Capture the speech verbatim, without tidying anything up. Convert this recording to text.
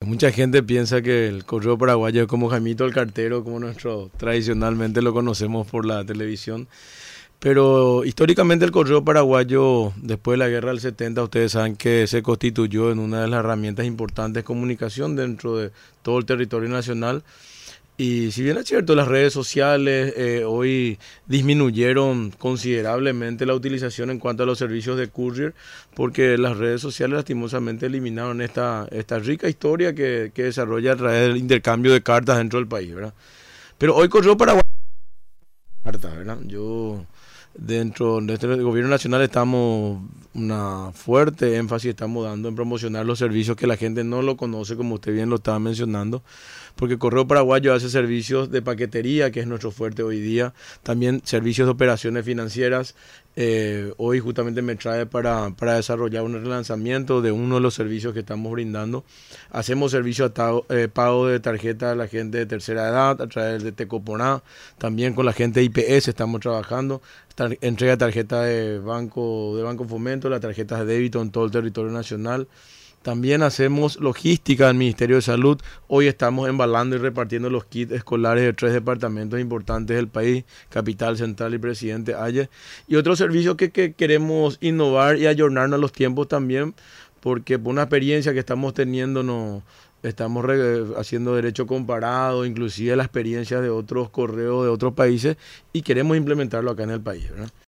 mucha gente piensa que el correo paraguayo es como Jaimito el cartero, como nosotros tradicionalmente lo conocemos por la televisión. Pero históricamente el correo paraguayo, después de la guerra del setenta, ustedes saben que se constituyó en una de las herramientas importantes de comunicación dentro de todo el territorio nacional. Y si bien es cierto, las redes sociales eh, hoy disminuyeron considerablemente la utilización en cuanto a los servicios de courier, porque las redes sociales lastimosamente eliminaron esta, esta rica historia que, que desarrolla a través del intercambio de cartas dentro del país, ¿verdad? Pero hoy correo paraguayo cartas, ¿verdad? Yo dentro de este gobierno nacional estamos una fuerte énfasis estamos dando en promocionar los servicios que la gente no lo conoce, como usted bien lo estaba mencionando, porque Correo Paraguayo hace servicios de paquetería, que es nuestro fuerte hoy día, también servicios de operaciones financieras. Eh, hoy justamente me trae para, para desarrollar un relanzamiento de uno de los servicios que estamos brindando. Hacemos servicio a tago, eh, pago de tarjeta a la gente de tercera edad a través de Tecoponá, también con la gente de I P S estamos trabajando, tar, entrega de tarjeta de banco, de Banco Fomento, las tarjetas de débito en todo el territorio nacional. También hacemos logística del Ministerio de Salud. Hoy estamos embalando y repartiendo los kits escolares de tres departamentos importantes del país, Capital, Central y Presidente Ayes. Y otro servicio que, que queremos innovar y ayornarnos a los tiempos también, porque por una experiencia que estamos teniendo, no, estamos re, haciendo derecho comparado, inclusive la experiencia de otros correos de otros países, y queremos implementarlo acá en el país, ¿verdad?